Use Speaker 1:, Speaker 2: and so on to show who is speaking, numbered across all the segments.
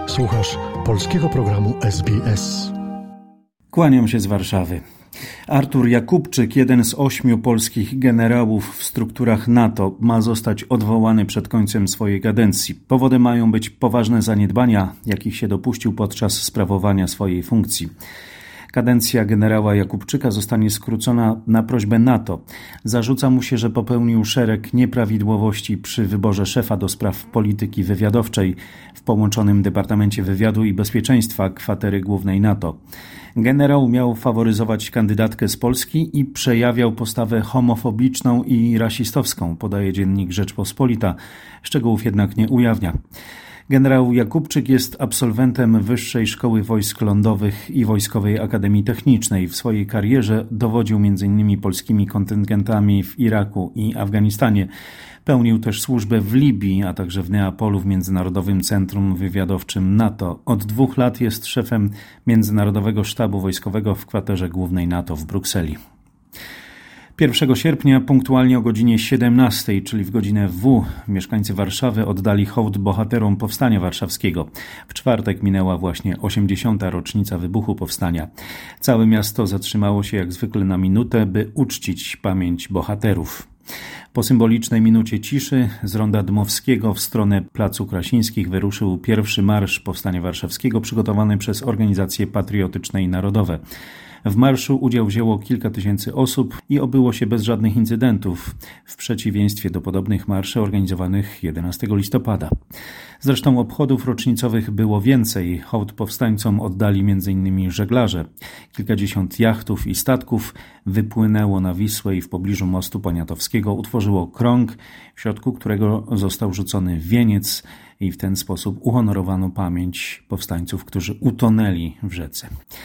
Speaker 1: Słuchasz polskiego programu SBS.
Speaker 2: Kłaniam się z Warszawy. Artur Jakubczyk, jeden z 8 polskich generałów w strukturach NATO, ma zostać odwołany przed końcem swojej kadencji. Powodem mają być poważne zaniedbania, jakich się dopuścił podczas sprawowania swojej funkcji. Kadencja generała Jakubczyka zostanie skrócona na prośbę NATO. Zarzuca mu się, że popełnił szereg nieprawidłowości przy wyborze szefa do spraw polityki wywiadowczej w połączonym Departamencie Wywiadu i Bezpieczeństwa Kwatery Głównej NATO. Generał miał faworyzować kandydatkę z Polski i przejawiał postawę homofobiczną i rasistowską, podaje dziennik Rzeczpospolita. Szczegółów jednak nie ujawnia. Generał Jakubczyk jest absolwentem Wyższej Szkoły Wojsk Lądowych i Wojskowej Akademii Technicznej. W swojej karierze dowodził m.in. polskimi kontyngentami w Iraku i Afganistanie. Pełnił też służbę w Libii, a także w Neapolu w Międzynarodowym Centrum Wywiadowczym NATO. Od 2 lat jest szefem Międzynarodowego Sztabu Wojskowego w Kwaterze Głównej NATO w Brukseli. 1 sierpnia punktualnie o godzinie 17, czyli w godzinę W, mieszkańcy Warszawy oddali hołd bohaterom Powstania Warszawskiego. W czwartek minęła właśnie 80. rocznica wybuchu Powstania. Całe miasto zatrzymało się jak zwykle na minutę, by uczcić pamięć bohaterów. Po symbolicznej minucie ciszy z ronda Dmowskiego w stronę Placu Krasińskich wyruszył pierwszy marsz Powstania Warszawskiego przygotowany przez organizacje patriotyczne i narodowe. W marszu udział wzięło kilka tysięcy osób i obyło się bez żadnych incydentów, w przeciwieństwie do podobnych marszy organizowanych 11 listopada. Zresztą obchodów rocznicowych było więcej. Hołd powstańcom oddali m.in. żeglarze. Kilkadziesiąt jachtów i statków wypłynęło na Wisłę i w pobliżu mostu Poniatowskiego utworzyło krąg, w środku którego został rzucony wieniec i w ten sposób uhonorowano pamięć powstańców, którzy utonęli w rzece.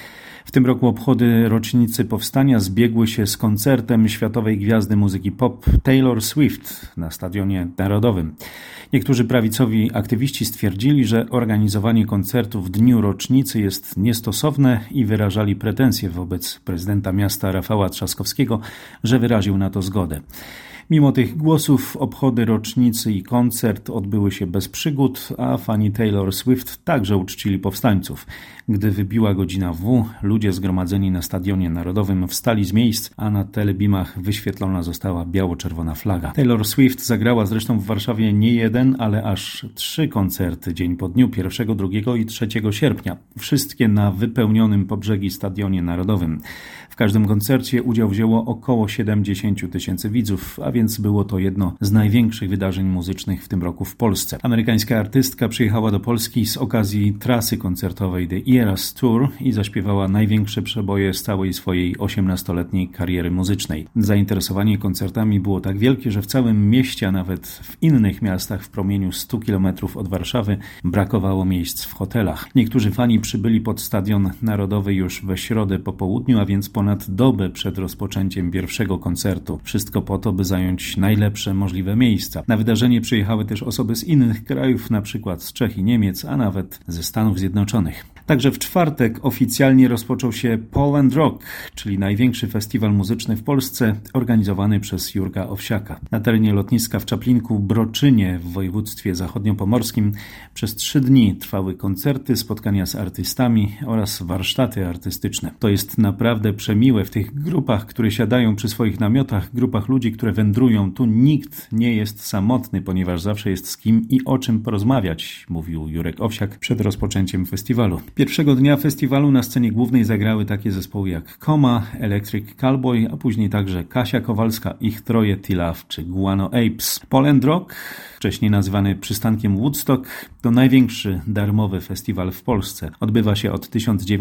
Speaker 2: W tym roku obchody rocznicy powstania zbiegły się z koncertem światowej gwiazdy muzyki pop Taylor Swift na Stadionie Narodowym. Niektórzy prawicowi aktywiści stwierdzili, że organizowanie koncertu w dniu rocznicy jest niestosowne i wyrażali pretensje wobec prezydenta miasta Rafała Trzaskowskiego, że wyraził na to zgodę. Mimo tych głosów obchody rocznicy i koncert odbyły się bez przygód, a fani Taylor Swift także uczcili powstańców. Gdy wybiła godzina W, ludzie zgromadzeni na Stadionie Narodowym wstali z miejsc, a na telebimach wyświetlona została biało-czerwona flaga. Taylor Swift zagrała zresztą w Warszawie nie jeden, ale aż 3 koncerty dzień po dniu 1, 2 i 3 sierpnia. Wszystkie na wypełnionym po brzegi Stadionie Narodowym. W każdym koncercie udział wzięło około 70 tysięcy widzów, a więc było to jedno z największych wydarzeń muzycznych w tym roku w Polsce. Amerykańska artystka przyjechała do Polski z okazji trasy koncertowej The Eras Tour i zaśpiewała największe przeboje z całej swojej 18-letniej kariery muzycznej. Zainteresowanie koncertami było tak wielkie, że w całym mieście, a nawet w innych miastach w promieniu 100 km od Warszawy brakowało miejsc w hotelach. Niektórzy fani przybyli pod Stadion Narodowy już we środę po południu, a więc ponad dobę przed rozpoczęciem pierwszego koncertu. Wszystko po to, by zająć najlepsze możliwe miejsca. Na wydarzenie przyjechały też osoby z innych krajów, na przykład z Czech i Niemiec, a nawet ze Stanów Zjednoczonych. Także w czwartek oficjalnie rozpoczął się Poland Rock, czyli największy festiwal muzyczny w Polsce, organizowany przez Jurka Owsiaka. Na terenie lotniska w Czaplinku Broczynie w województwie zachodniopomorskim przez 3 dni trwały koncerty, spotkania z artystami oraz warsztaty artystyczne. To jest naprawdę przemiłe w tych grupach, które siadają przy swoich namiotach, grupach ludzi, które wędrują. Tu nikt nie jest samotny, ponieważ zawsze jest z kim i o czym porozmawiać, mówił Jurek Owsiak przed rozpoczęciem festiwalu. Pierwszego dnia festiwalu na scenie głównej zagrały takie zespoły jak Koma, Electric Callboy, a później także Kasia Kowalska, Ich Troje, T-Love czy Guano Apes. Poland Rock, wcześniej nazywany przystankiem Woodstock, to największy darmowy festiwal w Polsce. Odbywa się od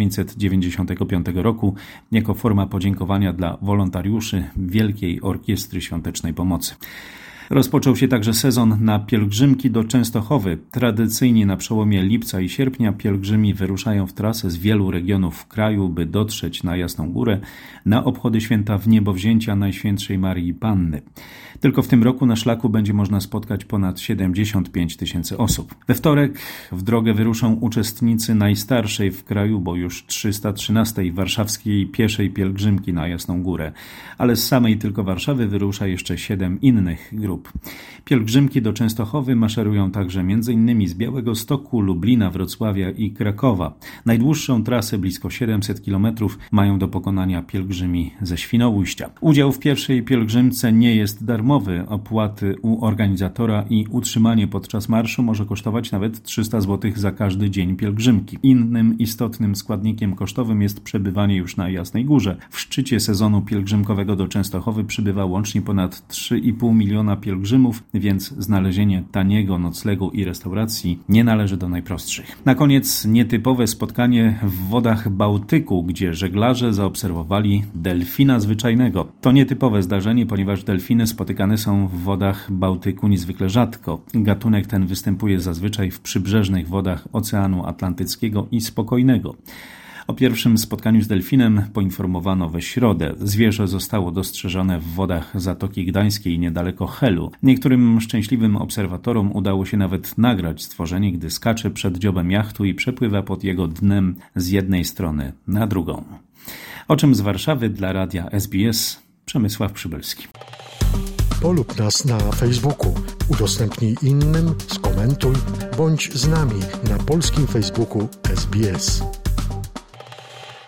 Speaker 2: 1995 roku jako forma podziękowania dla wolontariuszy Wielkiej Orkiestry Świątecznej Pomocy. Rozpoczął się także sezon na pielgrzymki do Częstochowy. Tradycyjnie na przełomie lipca i sierpnia pielgrzymi wyruszają w trasę z wielu regionów kraju, by dotrzeć na Jasną Górę na obchody święta Wniebowzięcia Najświętszej Maryi Panny. Tylko w tym roku na szlaku będzie można spotkać ponad 75 tysięcy osób. We wtorek w drogę wyruszą uczestnicy najstarszej w kraju, bo już 313 warszawskiej pieszej pielgrzymki na Jasną Górę. Ale z samej tylko Warszawy wyrusza jeszcze 7 innych grup. grup. Pielgrzymki do Częstochowy maszerują także m.in. z Białegostoku, Lublina, Wrocławia i Krakowa. Najdłuższą trasę, blisko 700 km, mają do pokonania pielgrzymi ze Świnoujścia. Udział w pierwszej pielgrzymce nie jest darmowy. Opłaty u organizatora i utrzymanie podczas marszu może kosztować nawet 300 zł za każdy dzień pielgrzymki. Innym istotnym składnikiem kosztowym jest przebywanie już na Jasnej Górze. W szczycie sezonu pielgrzymkowego do Częstochowy przybywa łącznie ponad 3,5 miliona pielgrzymów, więc znalezienie taniego noclegu i restauracji nie należy do najprostszych. Na koniec nietypowe spotkanie w wodach Bałtyku, gdzie żeglarze zaobserwowali delfina zwyczajnego. To nietypowe zdarzenie, ponieważ delfiny spotykane są w wodach Bałtyku niezwykle rzadko. Gatunek ten występuje zazwyczaj w przybrzeżnych wodach Oceanu Atlantyckiego i Spokojnego. O pierwszym spotkaniu z delfinem poinformowano we środę. Zwierzę zostało dostrzeżone w wodach Zatoki Gdańskiej niedaleko Helu. Niektórym szczęśliwym obserwatorom udało się nawet nagrać stworzenie, gdy skacze przed dziobem jachtu i przepływa pod jego dnem z jednej strony na drugą. O czym z Warszawy dla radia SBS Przemysław Przybylski.
Speaker 1: Polub nas na Facebooku, udostępnij innym, skomentuj, bądź z nami na polskim Facebooku SBS.